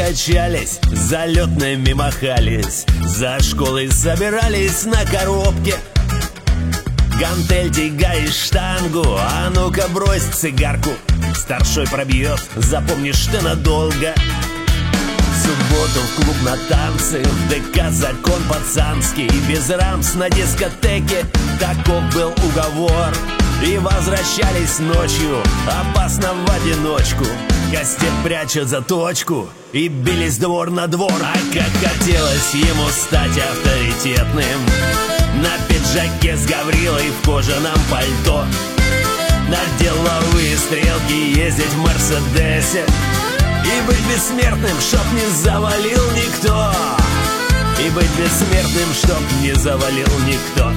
качались, залетными махались, за школой собирались на коробке. Гантель, тягай штангу, а ну-ка брось цигарку. Старшой пробьет, запомнишь ты надолго. В субботу в клуб на танцы, в ДК закон пацанский, без рамс на дискотеке, таков был уговор. И возвращались ночью, опасно в одиночку, кастет пряча заточку, и бились двор на двор. А как хотелось ему стать авторитетным, на пиджаке с Гаврилой в кожаном пальто, на деловые стрелки ездить в Мерседесе и быть бессмертным, чтоб не завалил никто. И быть бессмертным, чтоб не завалил никто.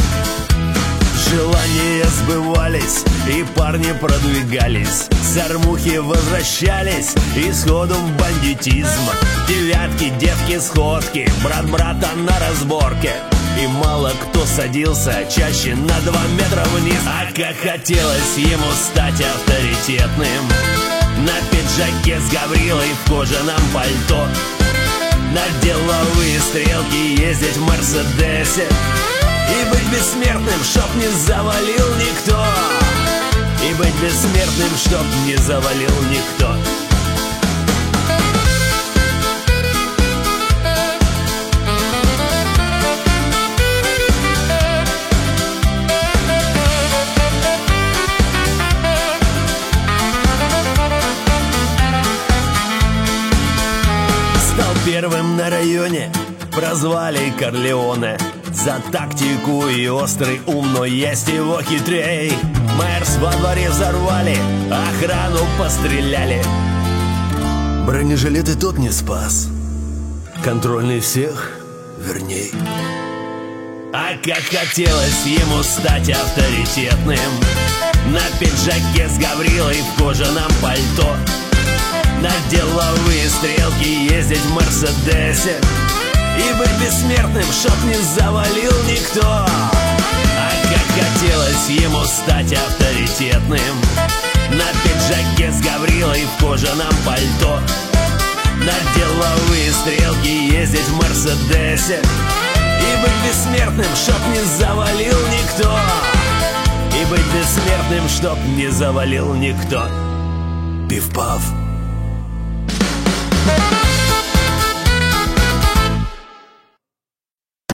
Желания сбывались, и парни продвигались, сормухи возвращались, и сходу в бандитизм. Девятки, девки, сходки, брат брата на разборке, и мало кто садился чаще на 2 метра вниз. А как хотелось ему стать авторитетным, на пиджаке с Гаврилой в кожаном пальто, на деловые стрелки ездить в Мерседесе и быть бессмертным, чтоб не завалил никто. И быть бессмертным, чтоб не завалил никто. Стал первым на районе, прозвали Корлеоне за тактику и острый ум, но есть его хитрей. Мэрс во дворе взорвали, охрану постреляли. Бронежилет и тот не спас, контрольный всех верней. А как хотелось ему стать авторитетным, на пиджаке с Гаврилой в кожаном пальто, на деловые стрелки ездить в Мерседесе и быть бессмертным, чтоб не завалил никто. А как хотелось ему стать авторитетным, на пиджаке с Гаврилой в кожаном пальто, на деловые стрелки ездить в Мерседесе и быть бессмертным, чтоб не завалил никто. И быть бессмертным, чтоб не завалил никто. Пиф-паф.